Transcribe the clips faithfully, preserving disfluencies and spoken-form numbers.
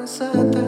красота.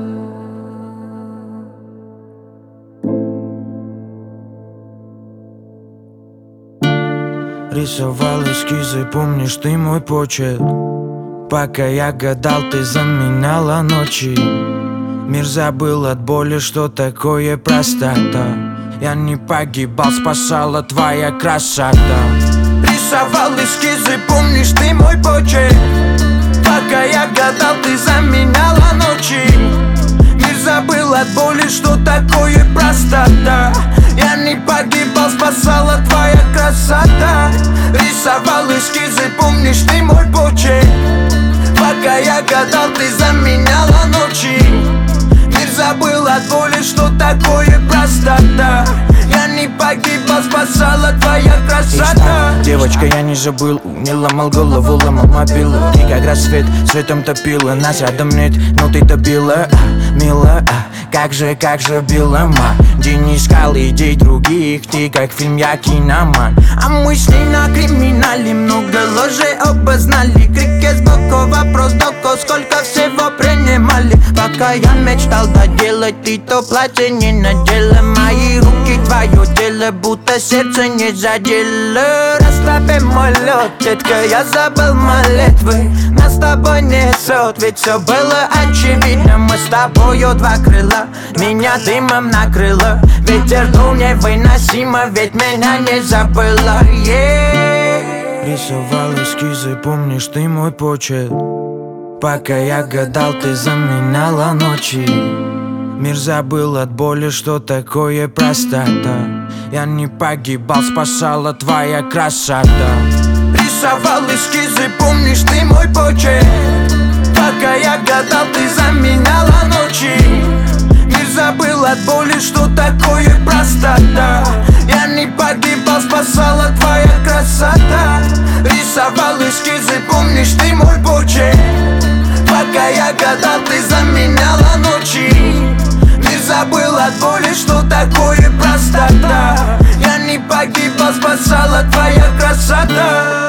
Рисовал эскизы, помнишь ты мой почерк? Пока я гадал, ты заменяла ночи. Мир забыл от боли, что такое простота. Я не погибал, спасала твоя красота. Рисовал эскизы, помнишь ты мой почерк? Пока я гадал, ты заменяла ночи. Мир забыл от боли, что такое простота. Я не погибал, спасала твоя красота. Рисовал эскизы, помнишь ты мой почерк? Пока я гадал, ты заменяла ночи. Мир забыл от боли, что такое простота. Я не погибал, спасала твоя красота. Девочка, я не забыл, не ломал голову, ломал мобилу. И как рассвет светом топила, нас рядом нет, но ты добила, а, мила, а, как же, как же била ма. День не искал идей других, ты как фильм, я киноман. А мы шли на криминале, много ложей обознали. Крики сбоку, вопрос доко, сколько всего принимали. Пока я мечтал доделать, ты то платье не надела. Мои руки твое тело, будто сердце не задело. Расслабим мой лед, детка, я забыл молитвы. Нас с тобой несет, ведь все было очевидно. Мы с тобою два крыла, меня дымом накрыло. Ветер дул невыносимо, ведь меня не забыла, yeah. Рисовал эскизы, помнишь ты мой почерк? Пока я гадал, ты заменяла ночи. Мир забыл от боли, что такое простота. Я не погибал, спасала твоя красота. Рисовал эскизы, помнишь ты мой почерк? Пока я гадал, ты заменяла ночи. Мир забыл от боли, что такое простота. Я не погибал, спасала твоя красота. Рисовал эскизы, помнишь ты мой почерк? Пока я гадал, ты заменяла ночи. Мир забыл от боли, что такое простота. Я не погибал, спасала твоя красота.